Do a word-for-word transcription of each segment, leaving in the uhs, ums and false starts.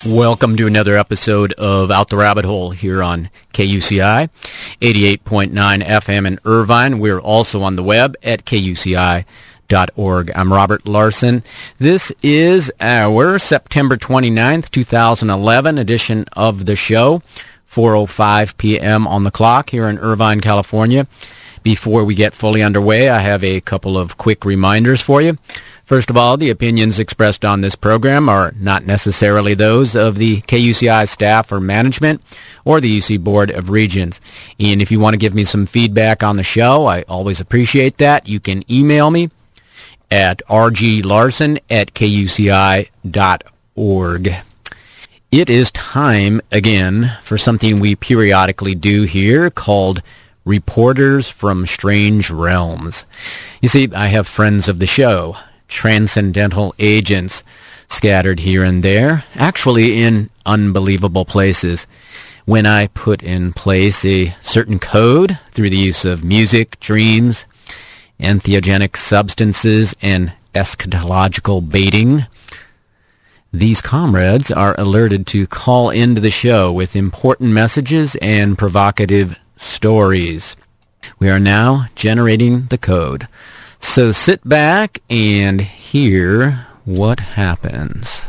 Welcome to another episode of Out the Rabbit Hole here on K U C I, eighty-eight point nine F M in Irvine. We're also on the web at K U C I dot org. I'm Robert Larson. This is our September twenty-ninth, twenty eleven edition of the show, four oh five p.m. on the clock here in Irvine, California. Before we get fully underway, I have a couple of quick reminders for you. First of all, the opinions expressed on this program are not necessarily those of the K U C I staff or management or the U C Board of Regents. And if you want to give me some feedback on the show, I always appreciate that. You can email me at r g larson at k u c i dot org. It is time again for something we periodically do here called Reporters from Strange Realms. You see, I have friends of the show, transcendental agents scattered here and there, actually in unbelievable places. When I put in place a certain code through the use of music, dreams, entheogenic substances, and eschatological baiting, these comrades are alerted to call into the show with important messages and provocative stories. We are now generating the code. So sit back and hear what happens.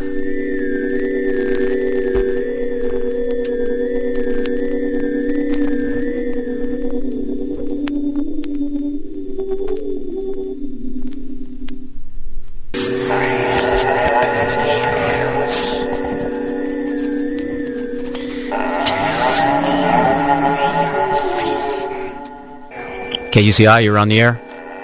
K U C I, you're on the air.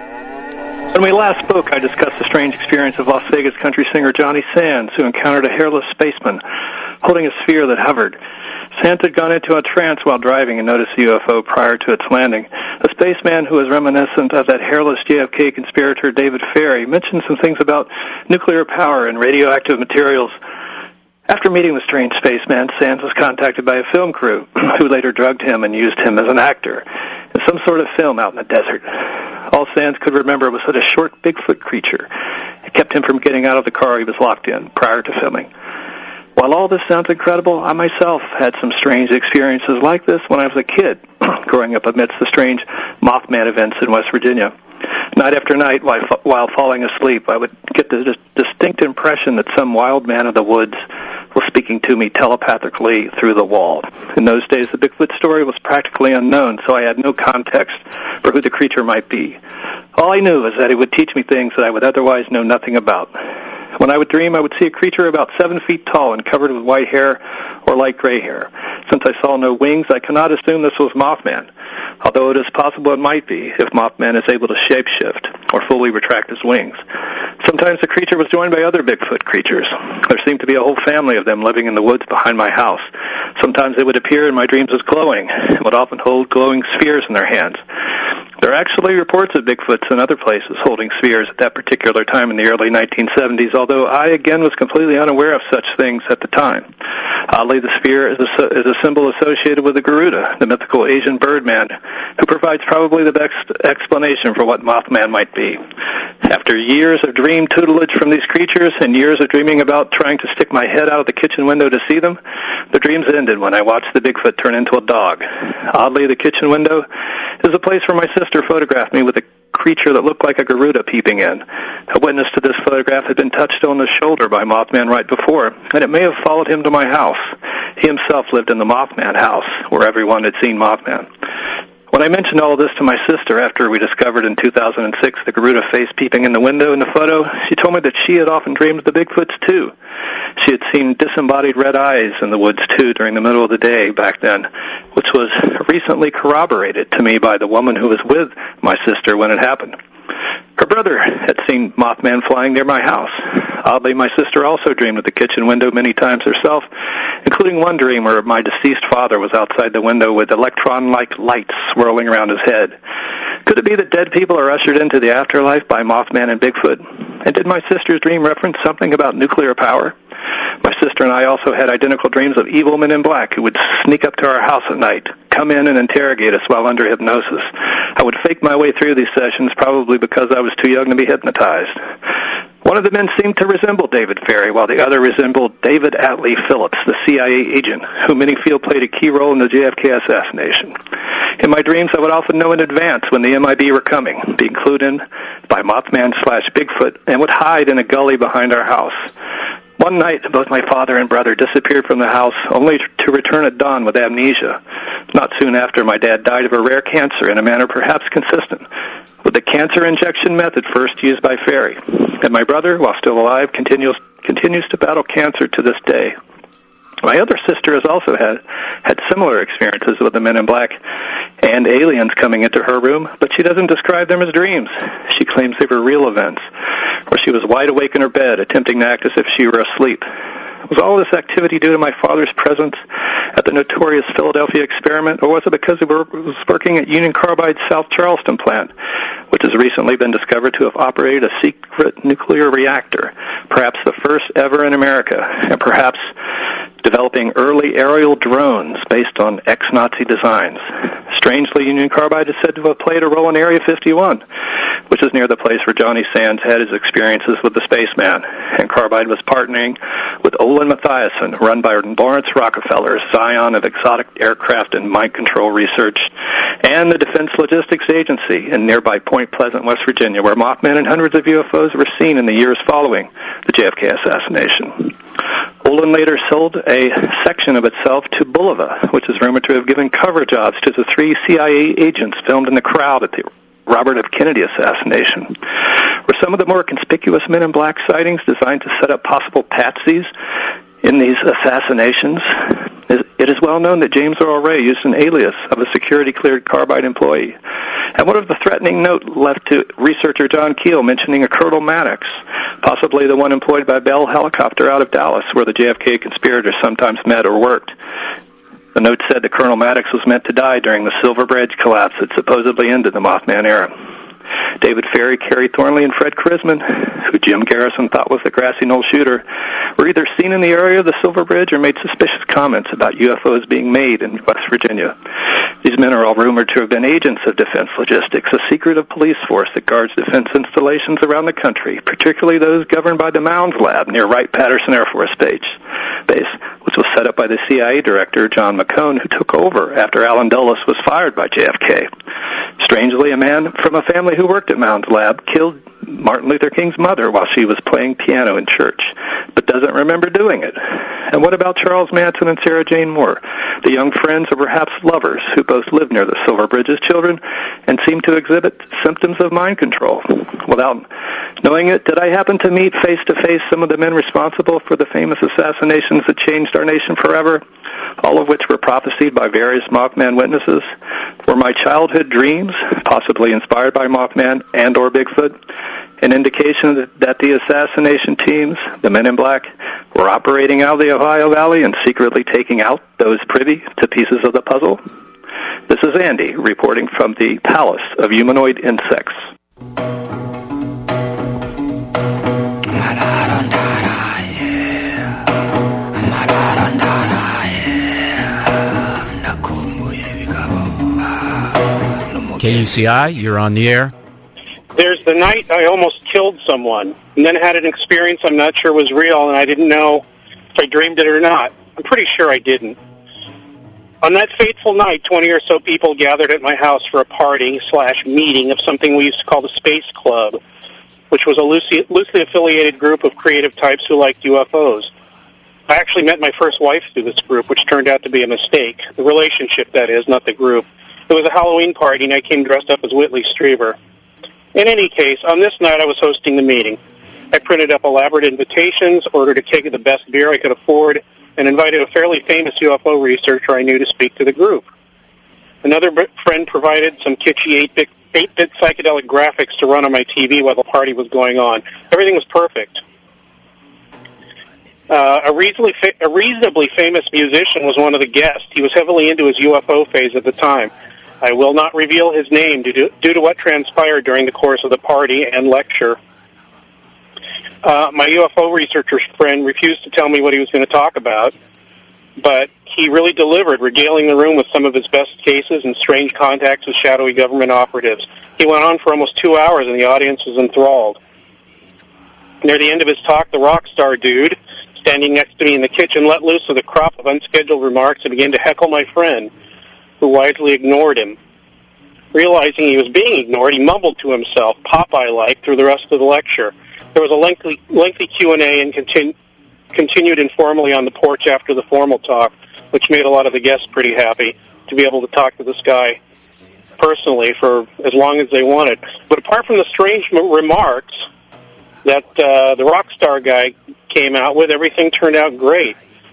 When we last spoke, I discussed the strange experience of Las Vegas country singer Johnny Sands, who encountered a hairless spaceman holding a sphere that hovered. Sands had gone into a trance while driving and noticed the U F O prior to its landing. The spaceman, who was reminiscent of that hairless J F K conspirator David Ferrie, mentioned some things about nuclear power and radioactive materials. After meeting the strange spaceman, Sands was contacted by a film crew, who later drugged him and used him as an actor in some sort of film out in the desert. All Sands could remember was that a short Bigfoot creature it kept him from getting out of the car he was locked in prior to filming. While all this sounds incredible, I myself had some strange experiences like this when I was a kid, growing up amidst the strange Mothman events in West Virginia. Night after night, while, while falling asleep, I would get the dis- distinct impression that some wild man of the woods was speaking to me telepathically through the wall. In those days, the Bigfoot story was practically unknown, so I had no context for who the creature might be. All I knew was that it would teach me things that I would otherwise know nothing about. When I would dream, I would see a creature about seven feet tall and covered with white hair or light gray hair. Since I saw no wings, I cannot assume this was Mothman, although it is possible it might be if Mothman is able to shapeshift or fully retract his wings. Sometimes the creature was joined by other Bigfoot creatures. There seemed to be a whole family of them living in the woods behind my house. Sometimes they would appear in my dreams as glowing and would often hold glowing spheres in their hands. There are actually reports of Bigfoots in other places holding spheres at that particular time in the early nineteen seventies, although I again was completely unaware of such things at the time. Oddly, the sphere is a, is a symbol associated with the Garuda, the mythical Asian birdman, who provides probably the best explanation for what Mothman might be. After years of dream tutelage from these creatures and years of dreaming about trying to stick my head out of the kitchen window to see them, the dreams ended when I watched the Bigfoot turn into a dog. Oddly, the kitchen window is a place where my sister photographed me with a creature that looked like a Garuda peeping in. A witness to this photograph had been touched on the shoulder by Mothman right before, and it may have followed him to my house. He himself lived in the Mothman house, where everyone had seen Mothman. When I mentioned all of this to my sister after we discovered in two thousand six the Garuda face peeping in the window in the photo, she told me that she had often dreamed of the Bigfoots too. She had seen disembodied red eyes in the woods too during the middle of the day back then, which was recently corroborated to me by the woman who was with my sister when it happened. Her brother had seen Mothman flying near my house. Oddly, my sister also dreamed of the kitchen window many times herself, including one dream where my deceased father was outside the window with electron-like lights swirling around his head. Could it be that dead people are ushered into the afterlife by Mothman and Bigfoot? And did my sister's dream reference something about nuclear power? My sister and I also had identical dreams of evil men in black who would sneak up to our house at night, come in and interrogate us while under hypnosis. I would fake my way through these sessions, probably because I was too young to be hypnotized. One of the men seemed to resemble David Ferrie, while the other resembled David Atlee Phillips, the C I A agent, who many feel played a key role in the J F K assassination. In my dreams, I would often know in advance when the M I B were coming, being clued in by Mothman slash Bigfoot, and would hide in a gully behind our house. One night, both my father and brother disappeared from the house, only to return at dawn with amnesia. Not soon after, my dad died of a rare cancer in a manner perhaps consistent with the cancer injection method first used by Ferrie. And my brother, while still alive, continues continues to battle cancer to this day. My other sister has also had, had similar experiences with the Men in Black and aliens coming into her room, but she doesn't describe them as dreams. She claims they were real events, where she was wide awake in her bed, attempting to act as if she were asleep. Was all this activity due to my father's presence at the notorious Philadelphia experiment, or was it because he was working at Union Carbide's South Charleston plant, which has recently been discovered to have operated a secret nuclear reactor, perhaps the first ever in America, and perhaps developing early aerial drones based on ex-Nazi designs? Strangely, Union Carbide is said to have played a role in Area fifty-one, which is near the place where Johnny Sands had his experiences with the spaceman, and Carbide was partnering with Olin Mathiasen, run by Lawrence Rockefeller's Zion of Exotic Aircraft and Mind Control Research, and the Defense Logistics Agency in nearby Point Pleasant, West Virginia, where Mothman and hundreds of U F Os were seen in the years following the J F K assassination. Olin later sold a section of itself to Bulova, which is rumored to have given cover jobs to the three C I A agents filmed in the crowd at the Robert F. Kennedy assassination. Were some of the more conspicuous Men in Black sightings designed to set up possible patsies in these assassinations? It is well known that James Earl Ray used an alias of a security-cleared Carbide employee. And what of the threatening note left to researcher John Keel mentioning a Colonel Maddox, possibly the one employed by Bell Helicopter out of Dallas, where the J F K conspirators sometimes met or worked? The note said that Colonel Maddox was meant to die during the Silver Bridge collapse that supposedly ended the Mothman era. David Ferrie, Kerry Thornley, and Fred Krisman, who Jim Garrison thought was the Grassy Knoll shooter, were either seen in the area of the Silver Bridge or made suspicious comments about U F Os being made in West Virginia. These men are all rumored to have been agents of Defense Logistics, a secretive police force that guards defense installations around the country, particularly those governed by the Mounds Lab near Wright-Patterson Air Force Base, base, which was set up by the C I A director, John McCone, who took over after Alan Dulles was fired by J F K. Strangely, a man from a family who worked at Mounds Lab killed Martin Luther King's mother while she was playing piano in church, but doesn't remember doing it. And what about Charles Manson and Sarah Jane Moore, the young friends or perhaps lovers who both lived near the Silver Bridge as children and seemed to exhibit symptoms of mind control? Without knowing it, did I happen to meet face-to-face some of the men responsible for the famous assassinations that changed our nation forever, all of which were prophesied by various Mothman witnesses? Were my childhood dreams, possibly inspired by Mothman and or Bigfoot, an indication that, that the assassination teams, the Men in Black, were operating out of the Ohio Valley and secretly taking out those privy to pieces of the puzzle? This is Andy reporting from the Palace of Humanoid Insects. K U C I, you're on the air. There's the night I almost killed someone, and then had an experience I'm not sure was real, and I didn't know if I dreamed it or not. I'm pretty sure I didn't. On that fateful night, twenty or so people gathered at my house for a party slash meeting of something we used to call the Space Club, which was a loosely, loosely affiliated group of creative types who liked U F Os. I actually met my first wife through this group, which turned out to be a mistake. The relationship, that is, not the group. It was a Halloween party, and I came dressed up as Whitley Strieber. In any case, on this night I was hosting the meeting. I printed up elaborate invitations, ordered a keg of the best beer I could afford, and invited a fairly famous U F O researcher I knew to speak to the group. Another b- friend provided some kitschy eight-bit, eight-bit psychedelic graphics to run on my T V while the party was going on. Everything was perfect. Uh, a, reasonably fa- a reasonably famous musician was one of the guests. He was heavily into his U F O phase at the time. I will not reveal his name due to, due to what transpired during the course of the party and lecture. Uh, my U F O researcher friend refused to tell me what he was going to talk about, but he really delivered, regaling the room with some of his best cases and strange contacts with shadowy government operatives. He went on for almost two hours, and the audience was enthralled. Near the end of his talk, the rock star dude, standing next to me in the kitchen, let loose with a crop of unscheduled remarks and began to heckle my friend, who wisely ignored him. Realizing he was being ignored, he mumbled to himself, Popeye-like, through the rest of the lecture. There was a lengthy, lengthy Q and A and continu- continued informally on the porch after the formal talk, which made a lot of the guests pretty happy to be able to talk to this guy personally for as long as they wanted. But apart from the strange m- remarks that uh, the rock star guy came out with, everything turned out great.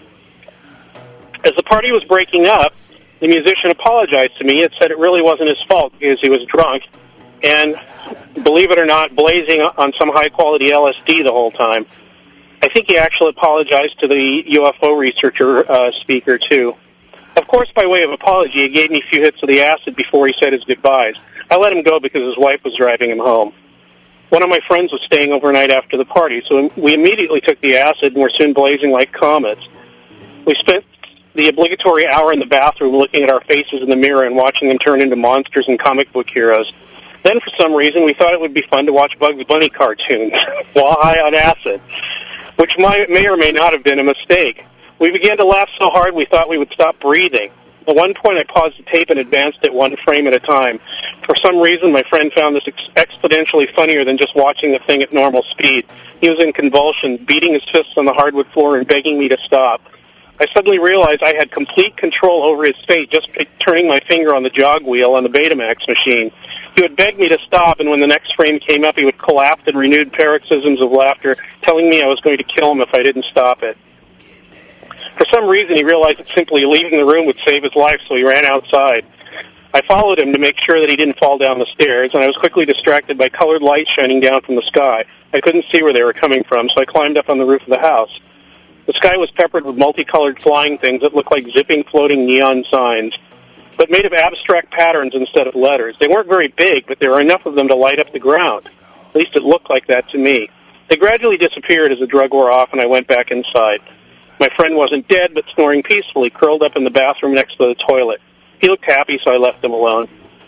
As the party was breaking up, the musician apologized to me and said it really wasn't his fault because he was drunk and, believe it or not, blazing on some high-quality L S D the whole time. I think he actually apologized to the U F O researcher uh, speaker, too. Of course, by way of apology, he gave me a few hits of the acid before he said his goodbyes. I let him go because his wife was driving him home. One of my friends was staying overnight after the party, so we immediately took the acid and were soon blazing like comets. We spent the obligatory hour in the bathroom looking at our faces in the mirror and watching them turn into monsters and comic book heroes. Then, for some reason, we thought it would be fun to watch Bugs Bunny cartoons while high on acid, which might, may or may not have been a mistake. We began to laugh so hard we thought we would stop breathing. At one point, I paused the tape and advanced it one frame at a time. For some reason, my friend found this ex- exponentially funnier than just watching the thing at normal speed. He was in convulsions, beating his fists on the hardwood floor and begging me to stop. I suddenly realized I had complete control over his fate just by turning my finger on the jog wheel on the Betamax machine. He would beg me to stop, and when the next frame came up, he would collapse in renewed paroxysms of laughter, telling me I was going to kill him if I didn't stop it. For some reason, he realized that simply leaving the room would save his life, so he ran outside. I followed him to make sure that he didn't fall down the stairs, and I was quickly distracted by colored lights shining down from the sky. I couldn't see where they were coming from, so I climbed up on the roof of the house. The sky was peppered with multicolored flying things that looked like zipping, floating neon signs, but made of abstract patterns instead of letters. They weren't very big, but there were enough of them to light up the ground. At least it looked like that to me. They gradually disappeared as the drug wore off, and I went back inside. My friend wasn't dead, but snoring peacefully, curled up in the bathroom next to the toilet. He looked happy, so I left him alone.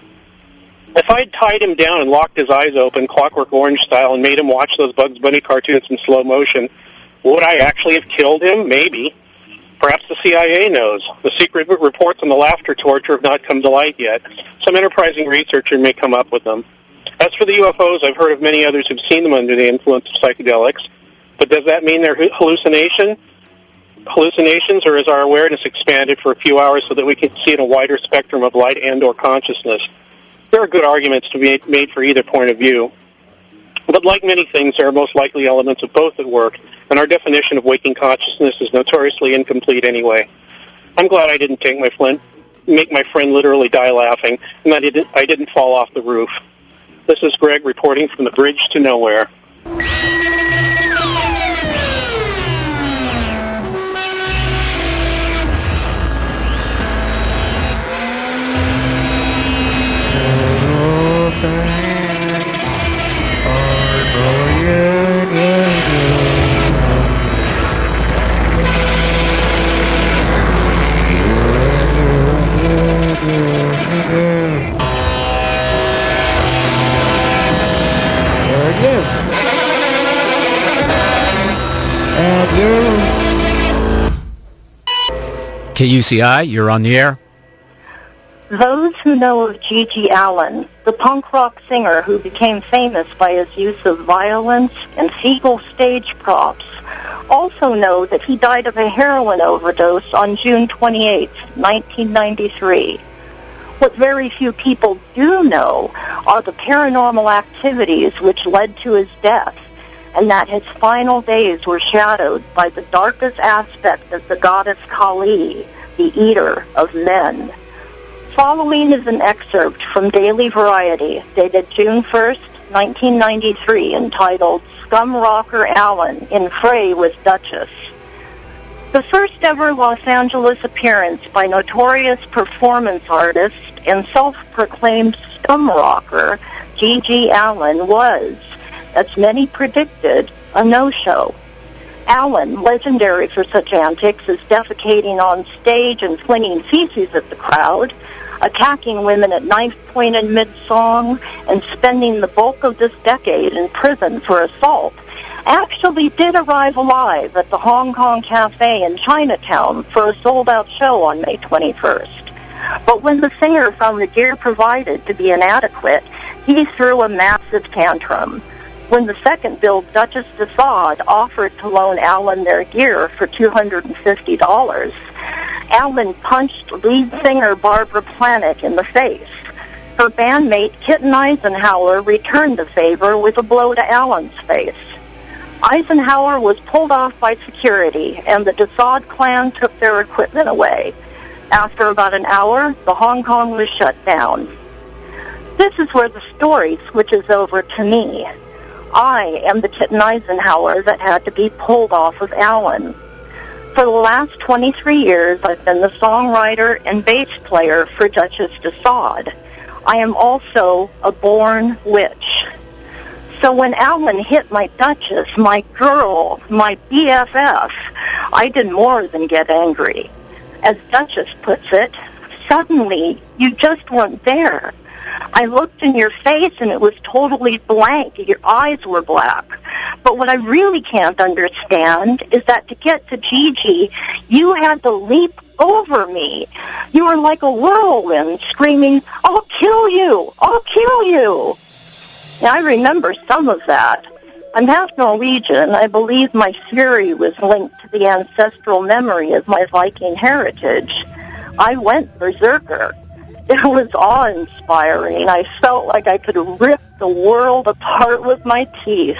If I had tied him down and locked his eyes open, Clockwork Orange style, and made him watch those Bugs Bunny cartoons in slow motion, would I actually have killed him? Maybe. Perhaps the C I A knows. The secret reports on the laughter torture have not come to light yet. Some enterprising researcher may come up with them. As for the U F Os, I've heard of many others who've seen them under the influence of psychedelics. But does that mean they're hallucination? hallucinations, or is our awareness expanded for a few hours so that we can see in a wider spectrum of light and or consciousness? There are good arguments to be made for either point of view. But like many things, there are most likely elements of both at work, and our definition of waking consciousness is notoriously incomplete anyway. I'm glad I didn't take my friend, make my friend literally die laughing, and that I didn't, I didn't fall off the roof. This is Greg reporting from the bridge to nowhere. K U C I, you're on the air. Those who know of G G Allin, the punk rock singer who became famous by his use of violence and fecal stage props, also know that he died of a heroin overdose on June twenty-eighth, nineteen ninety-three. What very few people do know are the paranormal activities which led to his death, and that his final days were shadowed by the darkest aspect of the goddess Kali, the eater of men. Following is an excerpt from Daily Variety, dated June first, nineteen ninety-three, entitled Scum Rocker Allin in Fray with Duchess. The first ever Los Angeles appearance by notorious performance artist and self-proclaimed scum rocker G G Allin was, as many predicted, a no-show. Allin, legendary for such antics as defecating on stage and flinging feces at the crowd, attacking women at knife point in mid-song, and spending the bulk of this decade in prison for assault, actually did arrive alive at the Hong Kong Cafe in Chinatown for a sold-out show on May twenty-first. But when the singer found the gear provided to be inadequate, he threw a massive tantrum. When the second-billed Duchess de Sade offered to loan Alan their gear for two hundred fifty dollars, Alan punched lead singer Barbara Planick in the face. Her bandmate Kitten Eisenhower returned the favor with a blow to Alan's face. Eisenhower was pulled off by security, and the de Sade clan took their equipment away. After about an hour, the Hong Kong was shut down. This is where the story switches over to me. I am the Kitten Eisenhower that had to be pulled off of Alan. For the last twenty-three years, I've been the songwriter and bass player for Duchess de Sade. I am also a born witch. So when Alan hit my Duchess, my girl, my B F F, I did more than get angry. As Duchess puts it, suddenly you just weren't there. I looked in your face and it was totally blank. Your eyes were black. But what I really can't understand is that to get to Gigi, you had to leap over me. You were like a whirlwind screaming, "I'll kill you! I'll kill you!" And I remember some of that. I'm half Norwegian. I believe my fury was linked to the ancestral memory of my Viking heritage. I went berserker. It was awe-inspiring. I felt like I could rip the world apart with my teeth.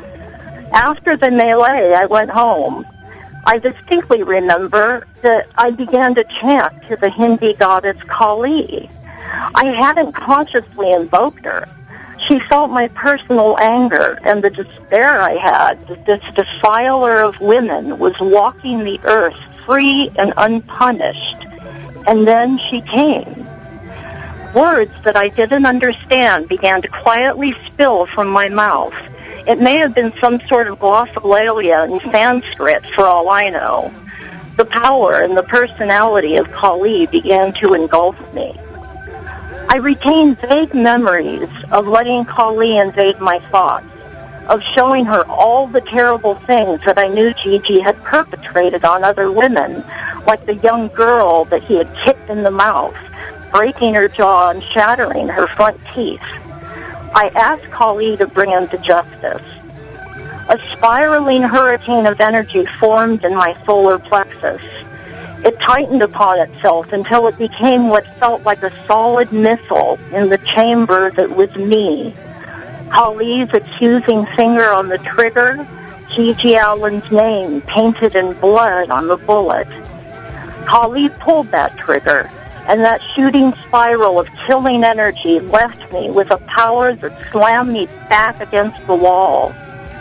After the melee, I went home. I distinctly remember that I began to chant to the Hindi goddess Kali. I hadn't consciously invoked her. She felt my personal anger and the despair I had that this defiler of women was walking the earth free and unpunished. And then she came. Words that I didn't understand began to quietly spill from my mouth. It may have been some sort of glossolalia in Sanskrit, for all I know. The power and the personality of Kali began to engulf me. I retained vague memories of letting Kali invade my thoughts, of showing her all the terrible things that I knew Gigi had perpetrated on other women, like the young girl that he had kicked in the mouth, breaking her jaw and shattering her front teeth. I asked Kali to bring him to justice. A spiraling hurricane of energy formed in my solar plexus. It tightened upon itself until it became what felt like a solid missile in the chamber that was me. Kali's accusing finger on the trigger, Gigi Allen's name painted in blood on the bullet. Kali pulled that trigger, and that shooting spiral of killing energy left me with a power that slammed me back against the wall.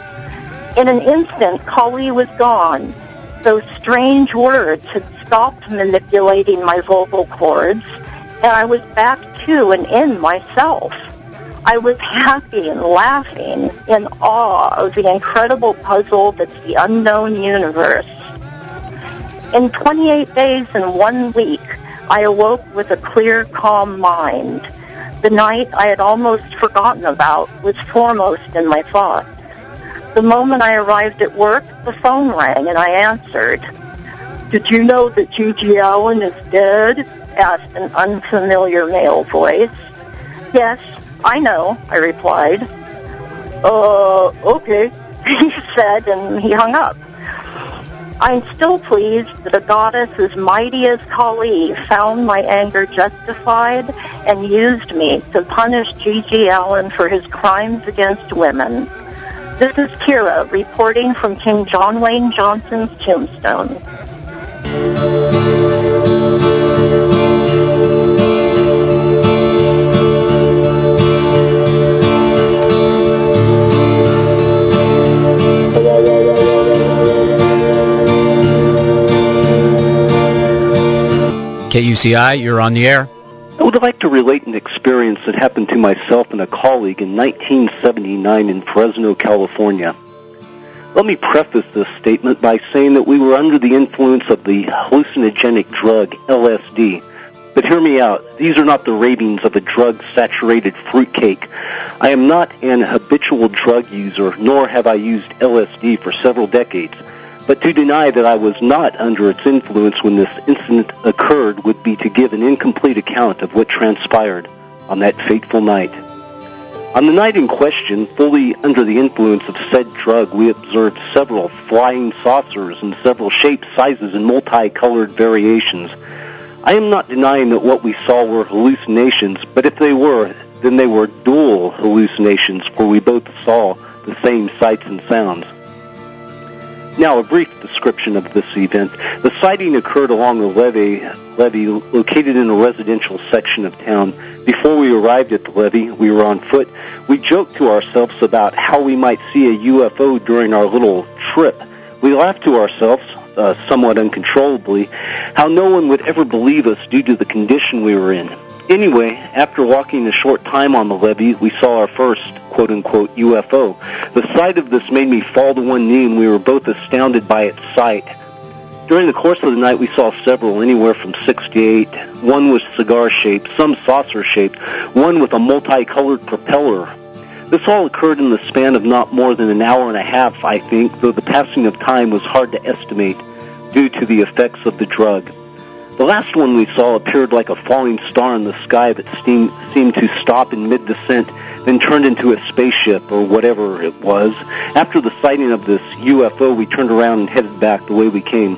In an instant, Kali was gone. Those strange words had stopped manipulating my vocal cords, and I was back to and in myself. I was happy and laughing in awe of the incredible puzzle that's the unknown universe. In twenty-eight days and one week, I awoke with a clear, calm mind. The night I had almost forgotten about was foremost in my thoughts. The moment I arrived at work, the phone rang and I answered. "Did you know that Gigi Allen is dead?" asked an unfamiliar male voice. "Yes, I know," I replied. Uh, okay, he said, and he hung up. I'm still pleased that a goddess as mighty as Kali found my anger justified and used me to punish Gigi Allen for his crimes against women. This is Kira reporting from King John Wayne Johnson's tombstone. K U C I, you're on the air. I would like to relate an experience that happened to myself and a colleague in nineteen seventy-nine in Fresno, California. Let me preface this statement by saying that we were under the influence of the hallucinogenic drug L S D, But hear me out. These are not the ravings of a drug-saturated fruitcake. I am not an habitual drug user, nor have I used L S D for several decades. But to deny that I was not under its influence when this incident occurred would be to give an incomplete account of what transpired on that fateful night. On the night in question, fully under the influence of said drug, we observed several flying saucers in several shapes, sizes, and multicolored variations. I am not denying that what we saw were hallucinations, but if they were, then they were dual hallucinations, where we both saw the same sights and sounds. Now, a brief description of this event. The sighting occurred along a levee, levee located in a residential section of town. Before we arrived at the levee, we were on foot. We joked to ourselves about how we might see a U F O during our little trip. We laughed to ourselves, uh, somewhat uncontrollably, how no one would ever believe us due to the condition we were in. Anyway, after walking a short time on the levee, we saw our first, quote-unquote, U F O. The sight of this made me fall to one knee, and we were both astounded by its sight. During the course of the night, we saw several, anywhere from six to eight. One was cigar-shaped, some saucer-shaped, one with a multicolored propeller. This all occurred in the span of not more than an hour and a half, I think, though the passing of time was hard to estimate due to the effects of the drug. The last one we saw appeared like a falling star in the sky that seemed, seemed to stop in mid-descent, then turned into a spaceship or whatever it was. After the sighting of this U F O, we turned around and headed back the way we came.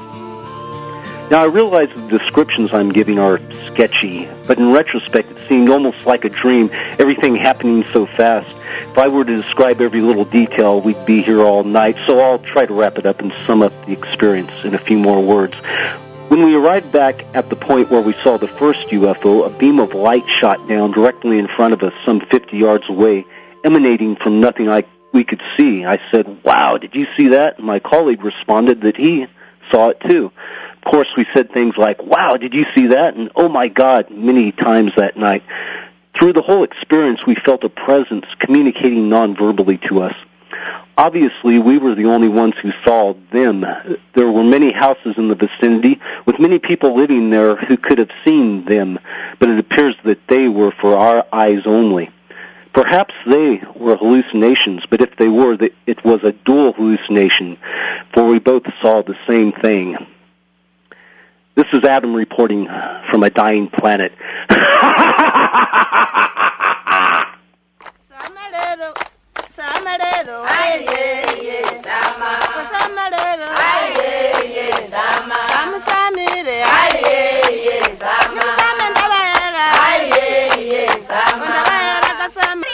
Now, I realize the descriptions I'm giving are sketchy, but in retrospect, it seemed almost like a dream, everything happening so fast. If I were to describe every little detail, we'd be here all night, so I'll try to wrap it up and sum up the experience in a few more words. When we arrived back at the point where we saw the first U F O, a beam of light shot down directly in front of us, some fifty yards away, emanating from nothing I, we could see. I said, "Wow, did you see that?" And my colleague responded that he saw it too. Of course, we said things like, "Wow, did you see that?" and "Oh my God," many times that night. Through the whole experience, we felt a presence communicating non-verbally to us. Obviously, we were the only ones who saw them. There were many houses in the vicinity, with many people living there who could have seen them, but it appears that they were for our eyes only. Perhaps they were hallucinations, but if they were, it was a dual hallucination, for we both saw the same thing. This is Adam reporting from a dying planet. Samarero, ay, yeah, yeah, sama. Samarero, ay, yeah, yeah, sama. Sam, samire, ay, yeah, yeah, sama. Samandabara, ay, yeah, yeah, sama. Mandabara kasama.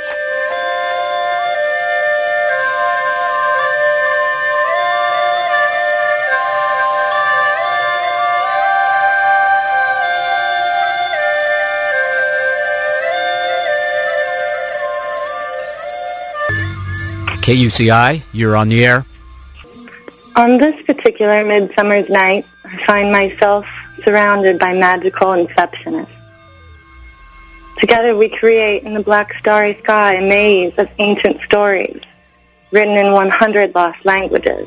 K U C I, you're on the air. On this particular midsummer's night, I find myself surrounded by magical inceptionists. Together we create in the black starry sky a maze of ancient stories written in one hundred lost languages.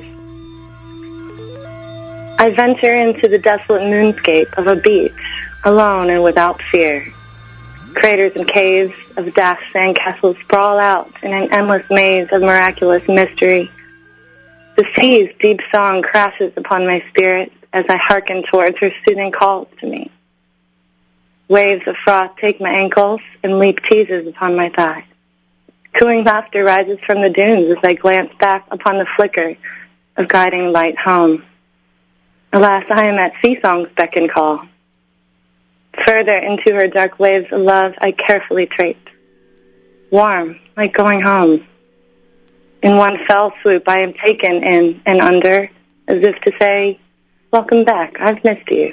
I venture into the desolate moonscape of a beach, alone and without fear. Craters and caves of dashed sandcastles sprawl out in an endless maze of miraculous mystery. The sea's deep song crashes upon my spirit as I hearken towards her soothing calls to me. Waves of froth take my ankles and leap teases upon my thighs. Cooing laughter rises from the dunes as I glance back upon the flicker of guiding light home. Alas, I am at sea song's beck and call. Further into her dark waves of love I carefully tread. Warm, like going home. In one fell swoop I am taken in and under, as if to say, welcome back, I've missed you.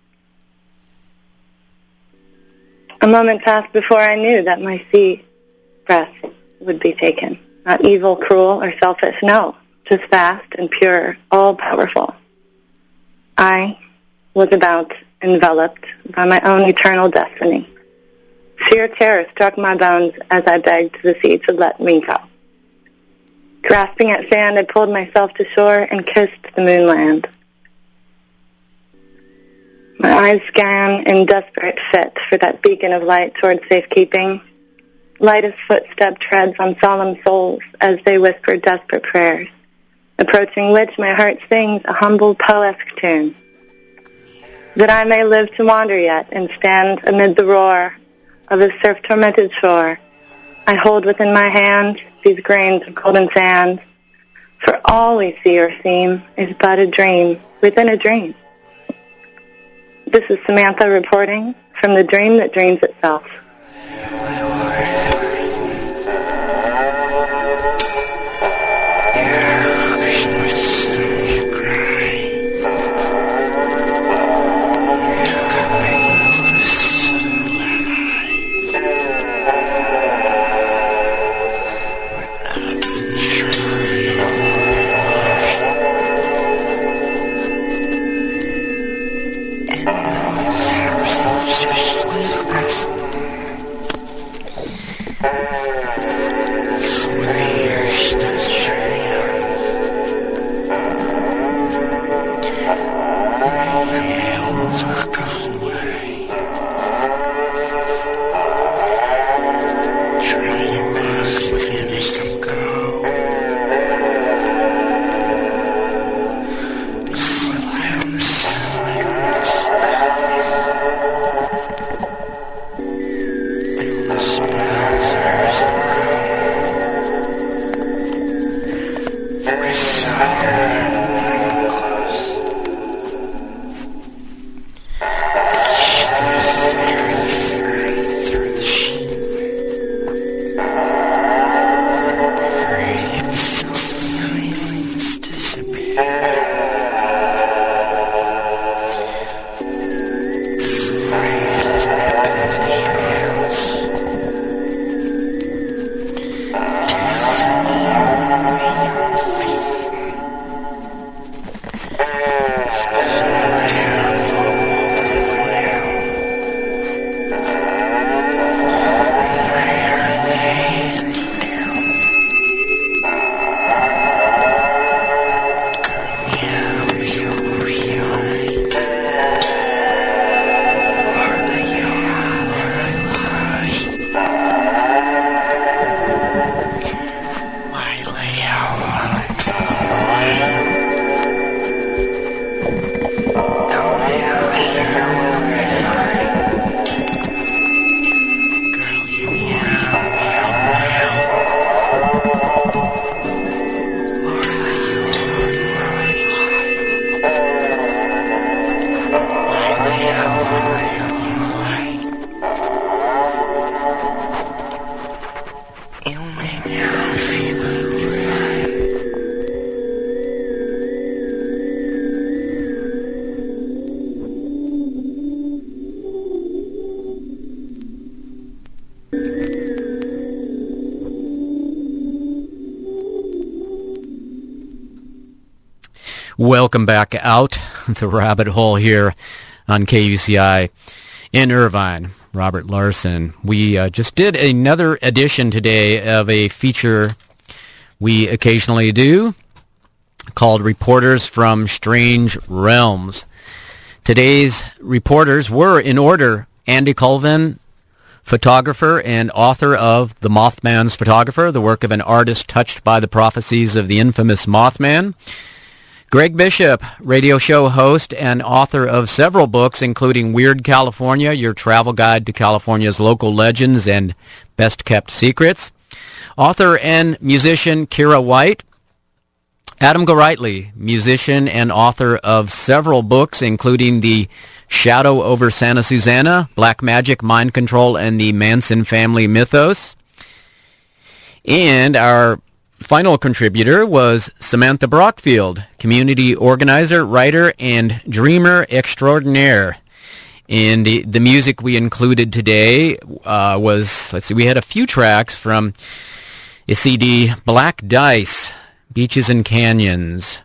A moment passed before I knew that my sea breath would be taken. Not evil, cruel, or selfish, no, just vast and pure, all-powerful. I was about enveloped by my own eternal destiny. Sheer terror struck my bones as I begged the sea to let me go. Grasping at sand, I pulled myself to shore and kissed the moonland. My Eyes scan in desperate fit for that beacon of light towards safekeeping. Lightest footstep treads on solemn souls as they whisper desperate prayers, approaching which my heart sings a humble poesque tune. That I may live to wander yet and stand amid the roar of a surf-tormented shore, I hold within my hand these grains of golden sand, for all we see or seem is but a dream within a dream. This is Samantha reporting from the dream that dreams itself. Welcome back out the rabbit hole here on K U C I in Irvine. Robert Larson. We uh, just did another edition today of a feature we occasionally do called Reporters from Strange Realms. Today's reporters were, in order, Andy Colvin, photographer and author of The Mothman's Photographer, the work of an artist touched by the prophecies of the infamous Mothman. Greg Bishop, radio show host and author of several books, including Weird California, Your Travel Guide to California's Local Legends and Best-Kept Secrets. Author and musician Kira White. Adam Gorightly, musician and author of several books, including The Shadow over Santa Susana, Black Magic, Mind Control, and the Manson Family Mythos. And our final contributor was Samantha Brockfield, community organizer, writer, and dreamer extraordinaire. And the, the music we included today uh, was, let's see, we had a few tracks from a C D, Black Dice, Beaches and Canyons.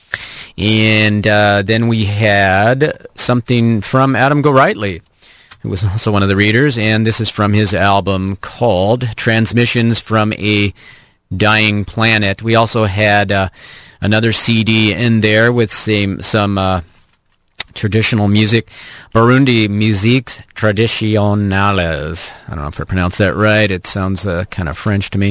And uh, then we had something from Adam Gorightly, who was also one of the readers, and this is from his album called Transmissions from a Dying Planet. We also had uh, another C D in there with some, some uh, traditional music, Burundi Musiques Traditionnelles. I don't know if I pronounced that right. It sounds uh, kind of French to me.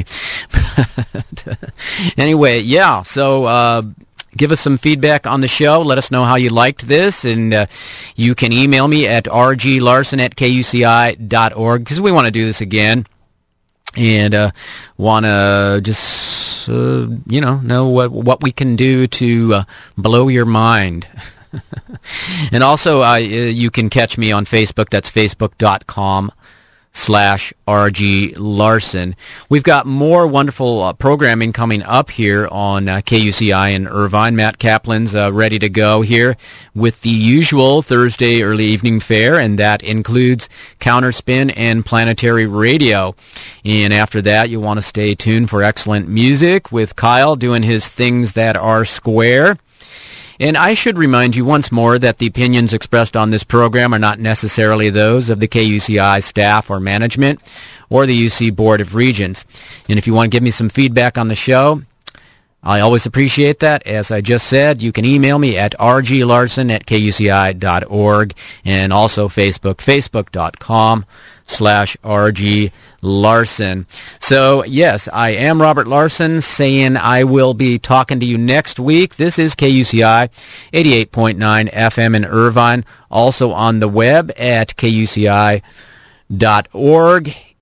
Anyway, yeah, so uh, give us some feedback on the show. Let us know how you liked this, and uh, you can email me at r g larson at k u c i dot org, because we want to do this again. And uh, want to just, uh, you know, know what what we can do to uh, blow your mind. And also, uh, you can catch me on Facebook. That's facebook.com slash RG Larson. We've got more wonderful uh, programming coming up here on uh, K U C I in Irvine. Matt Kaplan's uh, ready to go here with the usual Thursday early evening fare, and that includes Counterspin and Planetary Radio. And after that, you want to stay tuned for excellent music with Kyle doing his Things That Are Square. And I should remind you once more that the opinions expressed on this program are not necessarily those of the K U C I staff or management or the U C Board of Regents. And if you want to give me some feedback on the show, I always appreciate that. As I just said, you can email me at r g larson at k u c i dot org, and also Facebook, facebook.com slash RG Larson. So, yes, I am Robert Larson saying I will be talking to you next week. This is K U C I eighty-eight point nine F M in Irvine, also on the web at k u c i dot org.